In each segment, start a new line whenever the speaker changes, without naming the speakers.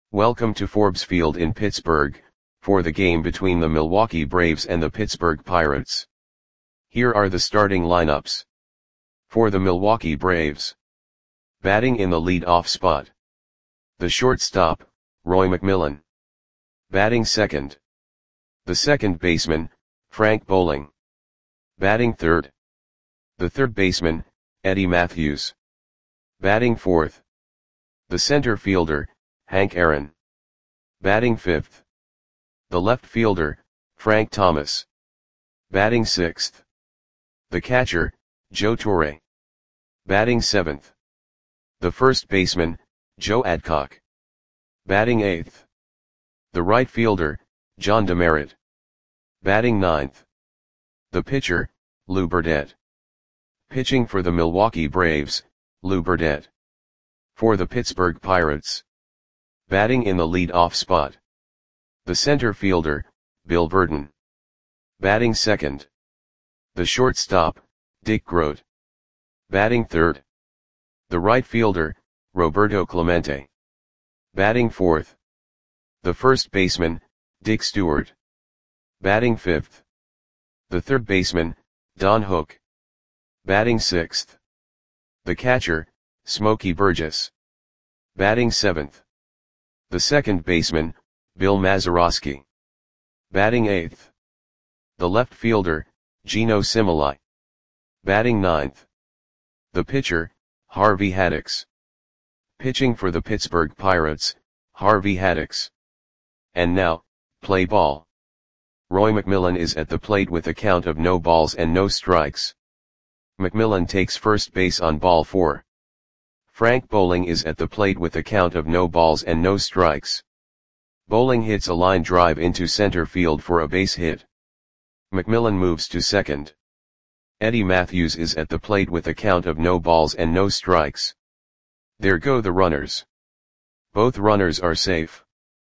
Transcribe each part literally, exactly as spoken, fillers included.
Welcome to Forbes Field in Pittsburgh, for the game between the Milwaukee Braves and the Pittsburgh Pirates. Here are the starting lineups. For the Milwaukee Braves. Batting in the lead-off spot. The shortstop, Roy McMillan. Batting second. The second baseman, Frank Bowling. Batting third. The third baseman, Eddie Mathews. Batting fourth. The center fielder, Hank Aaron. Batting fifth. The left fielder, Frank Thomas. Batting sixth. The catcher, Joe Torre. Batting seventh. The first baseman, Joe Adcock. Batting eighth. The right fielder, John Demeritte. Batting ninth. The pitcher, Lou Burdette. Pitching for the Milwaukee Braves, Lou Burdette. For the Pittsburgh Pirates. Batting in the lead-off spot. The center fielder, Bill Virdon. Batting second. The shortstop, Dick Groat. Batting third. The right fielder, Roberto Clemente. Batting fourth. The first baseman, Dick Stewart. Batting fifth. The third baseman, Don Hook. Batting sixth. The catcher, Smokey Burgess. Batting seventh. The second baseman, Bill Mazeroski. Batting eighth. The left fielder, Gino Cimoli. Batting ninth. The pitcher, Harvey Haddix. Pitching for the Pittsburgh Pirates, Harvey Haddix. And now, play ball. Roy McMillan is at the plate with a count of no balls and no strikes. McMillan takes first base on ball four. Frank Bowling is at the plate with a count of no balls and no strikes. Bowling hits a line drive into center field for a base hit. McMillan moves to second. Eddie Mathews is at the plate with a count of no balls and no strikes. There go the runners. Both runners are safe.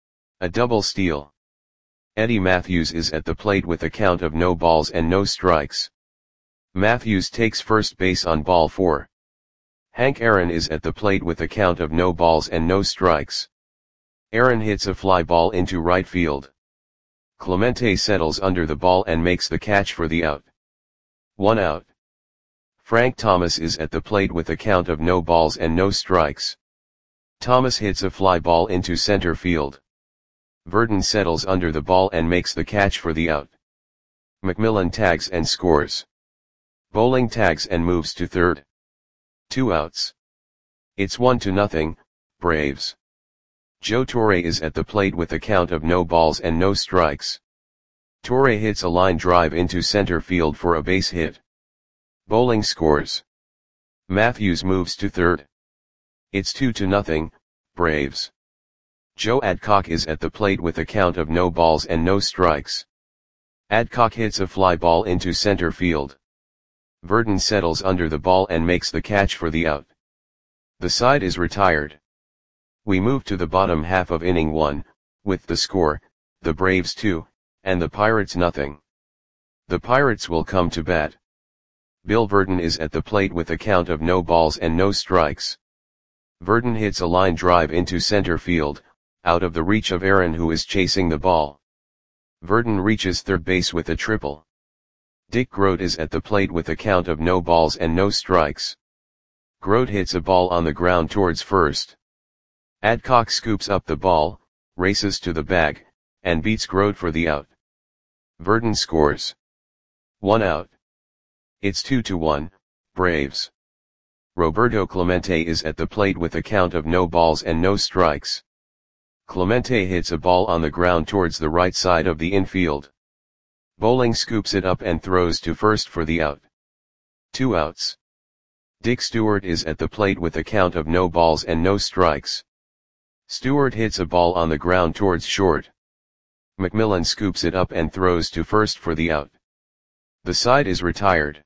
A double steal. Eddie Mathews is at the plate with a count of no balls and no strikes. Mathews takes first base on ball four. Hank Aaron is at the plate with a count of no balls and no strikes. Aaron hits a fly ball into right field. Clemente settles under the ball and makes the catch for the out. One out. Frank Thomas is at the plate with a count of no balls and no strikes. Thomas hits a fly ball into center field. Virdon settles under the ball and makes the catch for the out. McMillan tags and scores. Bowling tags and moves to third. Two outs. It's one to nothing, Braves. Joe Torre is at the plate with a count of no balls and no strikes. Torre hits a line drive into center field for a base hit. Bowling scores. Mathews moves to third. It's two to nothing, Braves. Joe Adcock is at the plate with a count of no balls and no strikes. Adcock hits a fly ball into center field. Virdon settles under the ball and makes the catch for the out. The side is retired. We move to the bottom half of inning one, with the score, the Braves two, and the Pirates nothing. The Pirates will come to bat. Bill Virdon is at the plate with a count of no balls and no strikes. Virdon hits a line drive into center field, out of the reach of Aaron who is chasing the ball. Virdon reaches third base with a triple. Dick Groat is at the plate with a count of no balls and no strikes. Groat hits a ball on the ground towards first. Adcock scoops up the ball, races to the bag, and beats Groat for the out. Virdon scores. One out. It's two to one, Braves. Roberto Clemente is at the plate with a count of no balls and no strikes. Clemente hits a ball on the ground towards the right side of the infield. Bowling scoops it up and throws to first for the out. Two outs. Dick Stewart is at the plate with a count of no balls and no strikes. Stewart hits a ball on the ground towards short. McMillan scoops it up and throws to first for the out. The side is retired.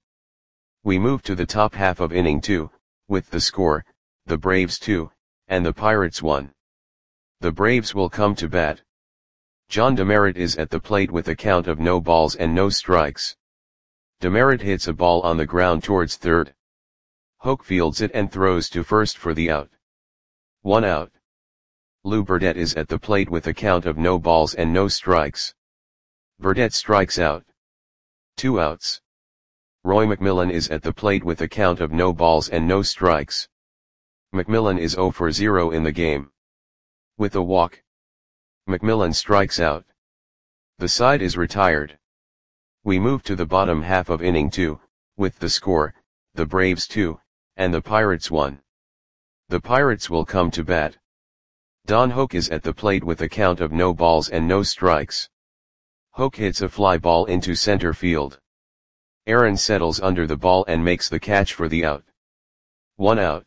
We move to the top half of inning two, with the score, the Braves two, and the Pirates one. The Braves will come to bat. John Demeritte is at the plate with a count of no balls and no strikes. Demeritte hits a ball on the ground towards third. Hook fields it and throws to first for the out. One out. Lou Burdett is at the plate with a count of no balls and no strikes. Burdett strikes out. Two outs. Roy McMillan is at the plate with a count of no balls and no strikes. McMillan is zero for zero in the game. With a walk, McMillan strikes out. The side is retired. We move to the bottom half of inning two, with the score, the Braves two, and the Pirates one. The Pirates will come to bat. Don Hoak is at the plate with a count of no balls and no strikes. Hoak hits a fly ball into center field. Aaron settles under the ball and makes the catch for the out. One out.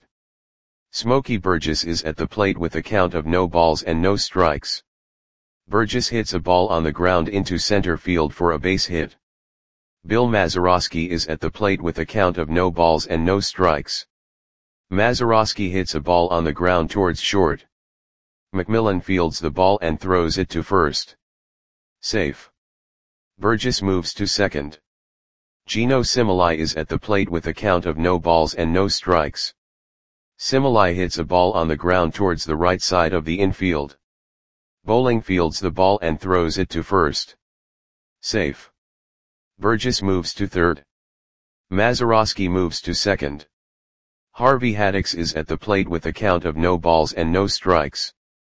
Smokey Burgess is at the plate with a count of no balls and no strikes. Burgess hits a ball on the ground into center field for a base hit. Bill Mazeroski is at the plate with a count of no balls and no strikes. Mazeroski hits a ball on the ground towards short. McMillan fields the ball and throws it to first. Safe. Burgess moves to second. Gino Similai is at the plate with a count of no balls and no strikes. Similai hits a ball on the ground towards the right side of the infield. Bowling fields the ball and throws it to first. Safe. Burgess moves to third. Mazeroski moves to second. Harvey Haddix is at the plate with a count of no balls and no strikes.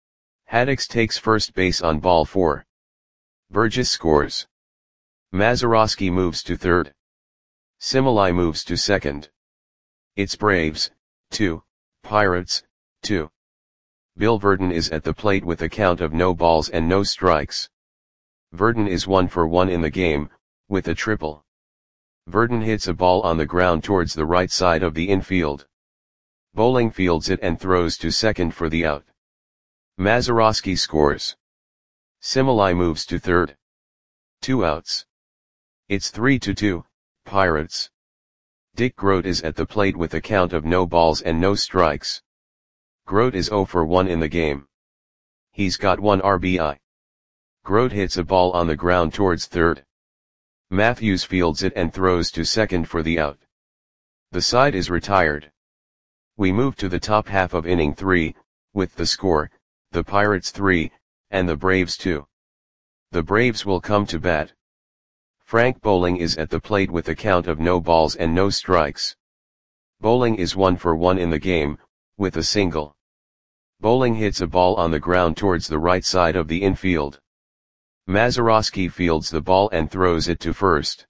Haddix takes first base on ball four. Burgess scores. Mazeroski moves to third. Similai moves to second. It's Braves, two, Pirates, two. Bill Verdon is at the plate with a count of no balls and no strikes. Verdon is one for one in the game, with a triple. Verdon hits a ball on the ground towards the right side of the infield. Bowling fields it and throws to second for the out. Mazeroski scores. Similai moves to third. Two outs. It's three to two, Pirates. Dick Grote is at the plate with a count of no balls and no strikes. Grote is zero for one in the game. He's got one R B I. Grote hits a ball on the ground towards third. Matthews fields it and throws to second for the out. The side is retired. We move to the top half of inning three, with the score, the Pirates three, and the Braves two. The Braves will come to bat. Frank Bowling is at the plate with a count of no balls and no strikes. Bowling is one for one in the game, with a single. Bowling hits a ball on the ground towards the right side of the infield. Mazeroski fields the ball and throws it to first.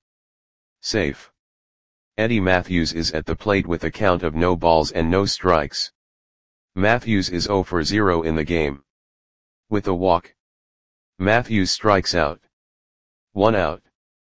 Safe. Eddie Matthews is at the plate with a count of no balls and no strikes. Matthews is zero for zero in the game. With a walk, Matthews strikes out. One out.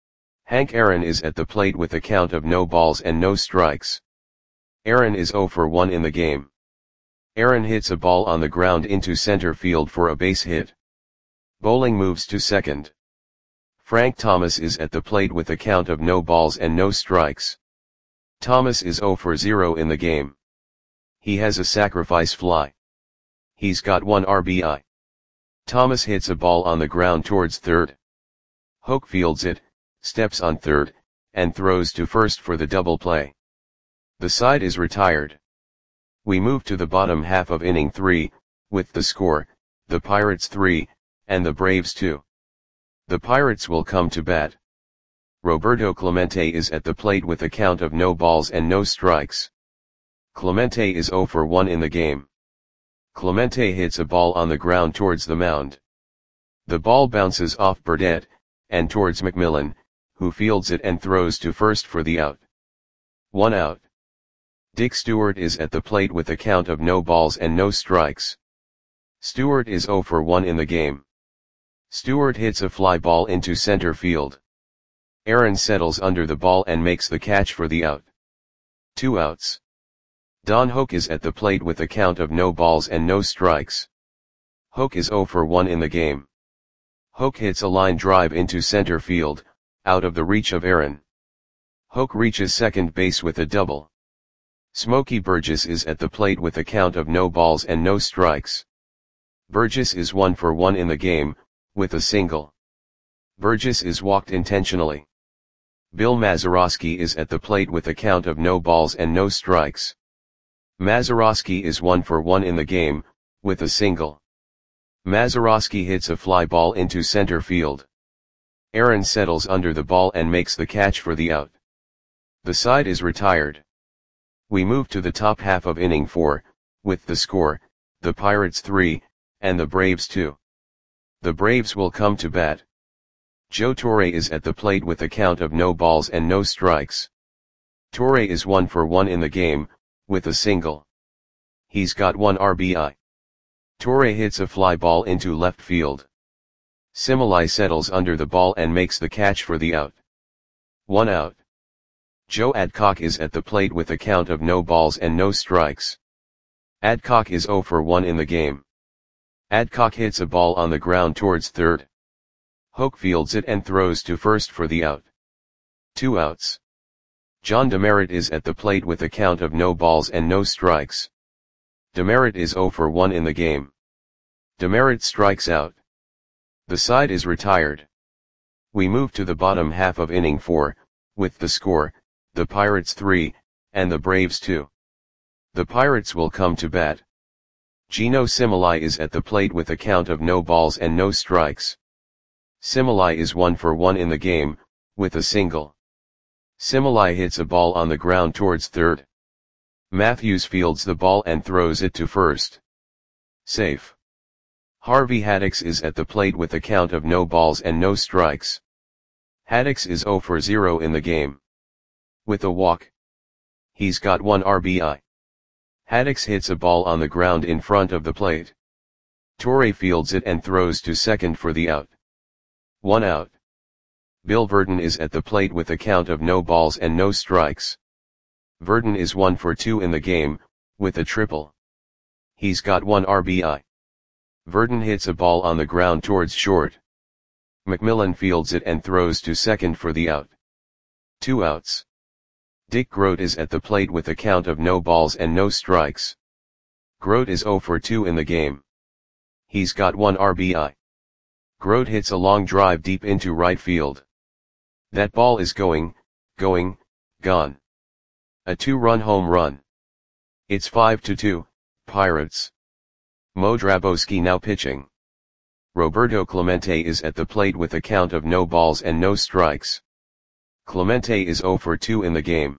Hank Aaron is at the plate with a count of no balls and no strikes. Aaron is zero for one in the game. Aaron hits a ball on the ground into center field for a base hit. Bowling moves to second. Frank Thomas is at the plate with a count of no balls and no strikes. Thomas is zero for zero in the game. He has a sacrifice fly. He's got one R B I. Thomas hits a ball on the ground towards third. Hoak fields it, steps on third, and throws to first for the double play. The side is retired. We move to the bottom half of inning three, with the score, the Pirates three, and the Braves two. The Pirates will come to bat. Roberto Clemente is at the plate with a count of no balls and no strikes. Clemente is zero for one in the game. Clemente hits a ball on the ground towards the mound. The ball bounces off Burdett, and towards McMillan, who fields it and throws to first for the out. One out. Dick Stewart is at the plate with a count of no balls and no strikes. Stewart is zero for one in the game. Stewart hits a fly ball into center field. Aaron settles under the ball and makes the catch for the out. Two outs. Don Hoak is at the plate with a count of no balls and no strikes. Hoak is zero for one in the game. Hoak hits a line drive into center field, out of the reach of Aaron. Hoak reaches second base with a double. Smokey Burgess is at the plate with a count of no balls and no strikes. Burgess is one for one in the game, with a single. Burgess is walked intentionally. Bill Mazeroski is at the plate with a count of no balls and no strikes. Mazeroski is one for one in the game, with a single. Mazeroski hits a fly ball into center field. Aaron settles under the ball and makes the catch for the out. The side is retired. We move to the top half of inning four, with the score, the Pirates three, and the Braves two. The Braves will come to bat. Joe Torre is at the plate with a count of no balls and no strikes. Torre is one for one in the game, with a single. He's got one R B I. Torre hits a fly ball into left field. Similai settles under the ball and makes the catch for the out. One out. Joe Adcock is at the plate with a count of no balls and no strikes. Adcock is zero for one in the game. Adcock hits a ball on the ground towards third. Hoke fields it and throws to first for the out. Two outs. John Demerit is at the plate with a count of no balls and no strikes. Demerit is zero for one in the game. Demerit strikes out. The side is retired. We move to the bottom half of inning four, with the score, the Pirates three, and the Braves two. The Pirates will come to bat. Gino Similai is at the plate with a count of no balls and no strikes. Similai is one for one in the game, with a single. Similai hits a ball on the ground towards third. Matthews fields the ball and throws it to first. Safe. Harvey Haddix is at the plate with a count of no balls and no strikes. Haddix is zero for zero in the game. With a walk. He's got one R B I. Haddix hits a ball on the ground in front of the plate. Torre fields it and throws to second for the out. One out. Bill Verdon is at the plate with a count of no balls and no strikes. Verdon is one for two in the game, with a triple. He's got one R B I. Verdon hits a ball on the ground towards short. McMillan fields it and throws to second for the out. Two outs. Dick Grote is at the plate with a count of no balls and no strikes. Grote is zero for two in the game. He's got one R B I. Grote hits a long drive deep into right field. That ball is going, going, gone. A two-run home run. It's five to two, Pirates. Mo Drabowski now pitching. Roberto Clemente is at the plate with a count of no balls and no strikes. Clemente is zero for two in the game.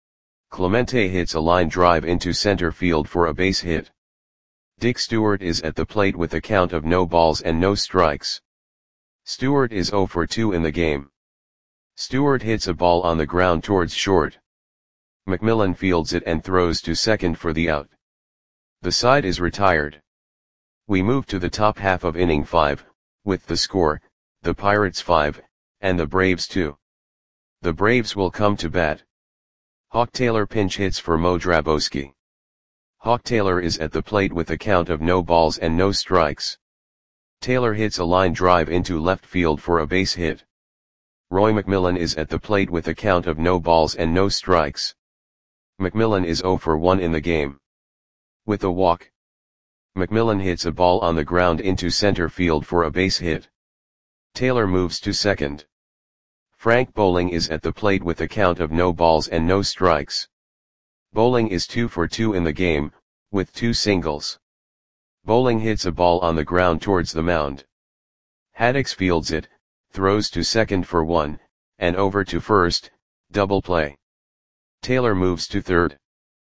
Clemente hits a line drive into center field for a base hit. Dick Stewart is at the plate with a count of no balls and no strikes. Stewart is zero for two in the game. Stewart hits a ball on the ground towards short. McMillan fields it and throws to second for the out. The side is retired. We move to the top half of inning five, with the score, the Pirates five, and the Braves two. The Braves will come to bat. Hawk Taylor pinch hits for Mo Drabowski. Hawk Taylor is at the plate with a count of no balls and no strikes. Taylor hits a line drive into left field for a base hit. Roy McMillan is at the plate with a count of no balls and no strikes. McMillan is zero for one in the game. With a walk. McMillan hits a ball on the ground into center field for a base hit. Taylor moves to second. Frank Bowling is at the plate with a count of no balls and no strikes. Bowling is two for two in the game, with two singles. Bowling hits a ball on the ground towards the mound. Haddix fields it, throws to second for one, and over to first, double play. Taylor moves to third.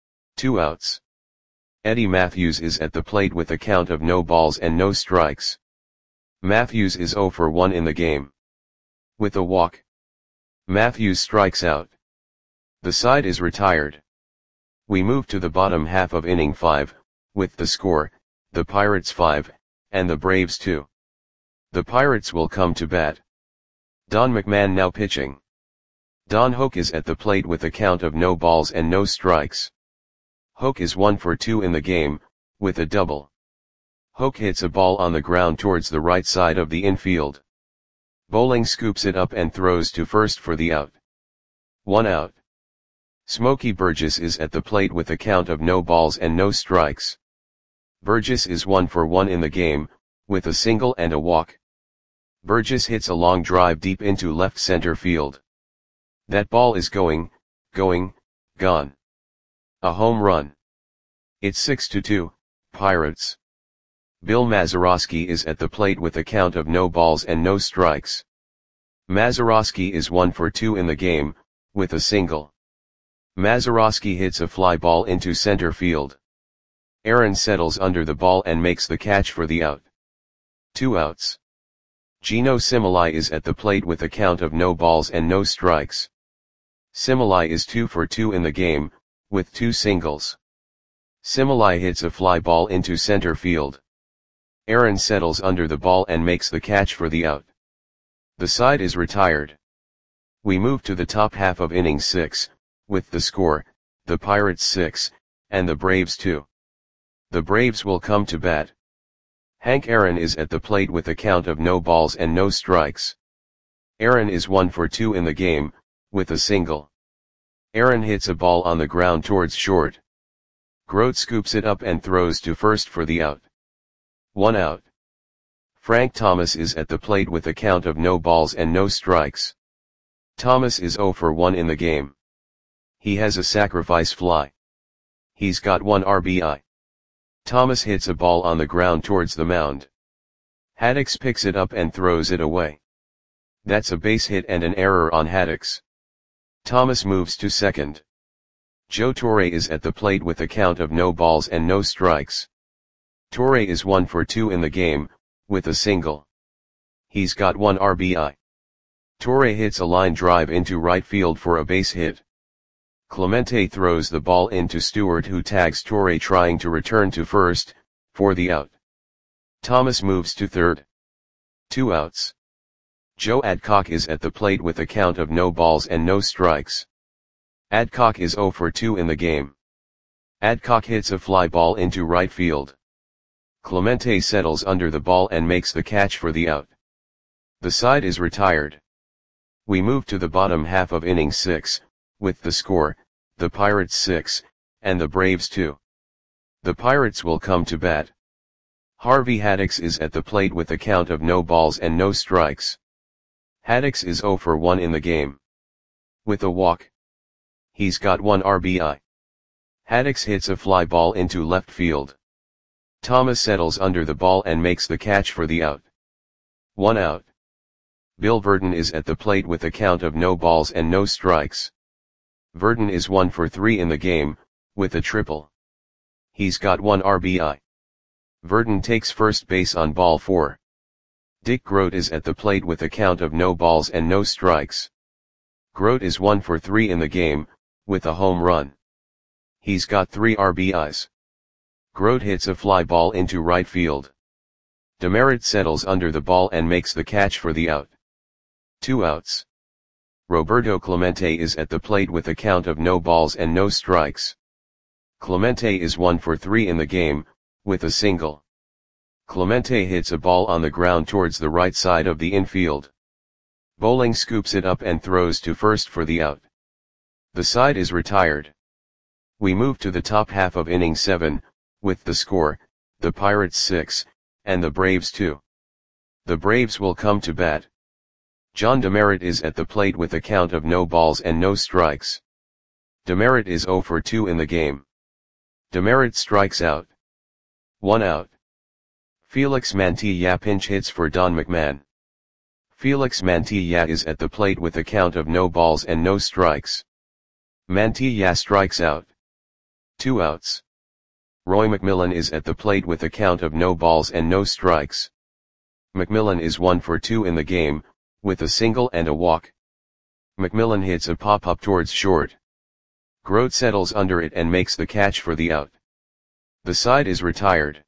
Two outs. Eddie Matthews is at the plate with a count of no balls and no strikes. Matthews is zero for one in the game. With a walk. Matthews strikes out. The side is retired. We move to the bottom half of inning five, with the score, the Pirates five, and the Braves two. The Pirates will come to bat. Don McMahon now pitching. Don Hoke is at the plate with a count of no balls and no strikes. Hoke is one for two in the game, with a double. Hoke hits a ball on the ground towards the right side of the infield. Bowling scoops it up and throws to first for the out. One out. Smokey Burgess is at the plate with a count of no balls and no strikes. Burgess is one for one in the game, with a single and a walk. Burgess hits a long drive deep into left center field. That ball is going, going, gone. A home run. It's six to two, Pirates. Bill Mazeroski is at the plate with a count of no balls and no strikes. Mazeroski is one for two in the game, with a single. Mazeroski hits a fly ball into center field. Aaron settles under the ball and makes the catch for the out. Two outs. Gino Similai is at the plate with a count of no balls and no strikes. Similai is two for two in the game, with two singles. Similai hits a fly ball into center field. Aaron settles under the ball and makes the catch for the out. The side is retired. We move to the top half of inning six, with the score, the Pirates six, and the Braves two. The Braves will come to bat. Hank Aaron is at the plate with a count of no balls and no strikes. Aaron is one for two in the game, with a single. Aaron hits a ball on the ground towards short. Grote scoops it up and throws to first for the out. One out. Frank Thomas is at the plate with a count of no balls and no strikes. Thomas is zero for one in the game. He has a sacrifice fly. He's got one R B I. Thomas hits a ball on the ground towards the mound. Haddix picks it up and throws it away. That's a base hit and an error on Haddix. Thomas moves to second. Joe Torre is at the plate with a count of no balls and no strikes. Torre is one for two in the game, with a single. He's got one R B I. Torre hits a line drive into right field for a base hit. Clemente throws the ball into Stewart, who tags Torre trying to return to first, for the out. Thomas moves to third. Two outs. Joe Adcock is at the plate with a count of no balls and no strikes. Adcock is zero for two in the game. Adcock hits a fly ball into right field. Clemente settles under the ball and makes the catch for the out. The side is retired. We move to the bottom half of inning six, with the score, the Pirates six, and the Braves two. The Pirates will come to bat. Harvey Haddix is at the plate with a count of no balls and no strikes. Haddix is zero for one in the game. With a walk. He's got one R B I. Haddix hits a fly ball into left field. Thomas settles under the ball and makes the catch for the out. One out. Bill Verdon is at the plate with a count of no balls and no strikes. Verdon is one for three in the game, with a triple. He's got one R B I. Verdon takes first base on ball four. Dick Grote is at the plate with a count of no balls and no strikes. Grote is one for three in the game, with a home run. He's got three R B Is. Grote hits a fly ball into right field. Demerit settles under the ball and makes the catch for the out. Two outs. Roberto Clemente is at the plate with a count of no balls and no strikes. Clemente is one for three in the game, with a single. Clemente hits a ball on the ground towards the right side of the infield. Bowling scoops it up and throws to first for the out. The side is retired. We move to the top half of inning seven, with the score, the Pirates six, and the Braves two. The Braves will come to bat. John Demerit is at the plate with a count of no balls and no strikes. Demerit is zero for two in the game. Demerit strikes out. One out. Felix Mantilla pinch hits for Don McMahon. Felix Mantilla is at the plate with a count of no balls and no strikes. Mantilla strikes out. Two outs. Roy McMillan is at the plate with a count of no balls and no strikes. McMillan is one for two in the game, with a single and a walk. McMillan hits a pop-up towards short. Grote settles under it and makes the catch for the out. The side is retired.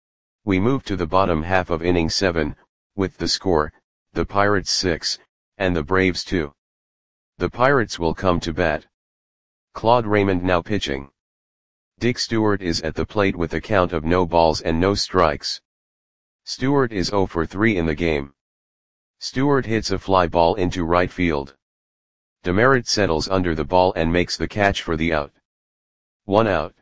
We move to the bottom half of inning seven, with the score, the Pirates six, and the Braves two. The Pirates will come to bat. Claude Raymond now pitching. Dick Stewart is at the plate with a count of no balls and no strikes. Stewart is zero for three in the game. Stewart hits a fly ball into right field. Demerit settles under the ball and makes the catch for the out. One out.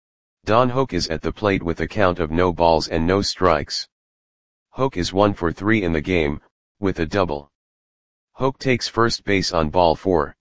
Don Hoke is at the plate with a count of no balls and no strikes. Hoke is one for three in the game, with a double. Hoke takes first base on ball four.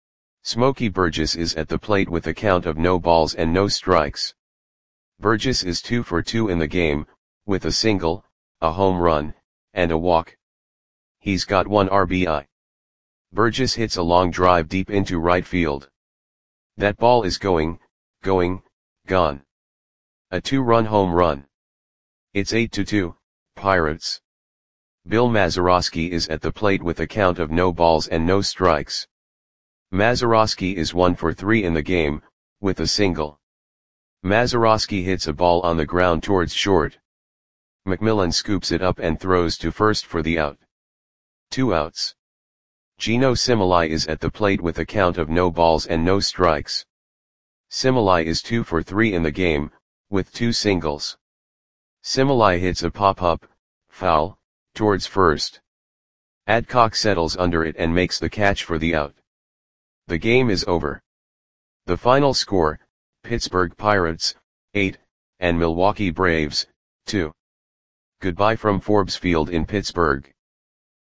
Smokey Burgess is at the plate with a count of no balls and no strikes. Burgess is two for two in the game, with a single, a home run, and a walk. He's got one R B I. Burgess hits a long drive deep into right field. That ball is going, going, gone. A two-run home run. It's eight to two, Pirates. Bill Mazeroski is at the plate with a count of no balls and no strikes. Mazeroski is one for three in the game, with a single. Mazeroski hits a ball on the ground towards short. McMillan scoops it up and throws to first for the out. Two outs. Gino Similai is at the plate with a count of no balls and no strikes. Similai is two for three in the game, with two singles. Similai hits a pop-up, foul, towards first. Adcock settles under it and makes the catch for the out. The game is over. The final score, Pittsburgh Pirates, eight, and Milwaukee Braves, two. Goodbye from Forbes Field in Pittsburgh.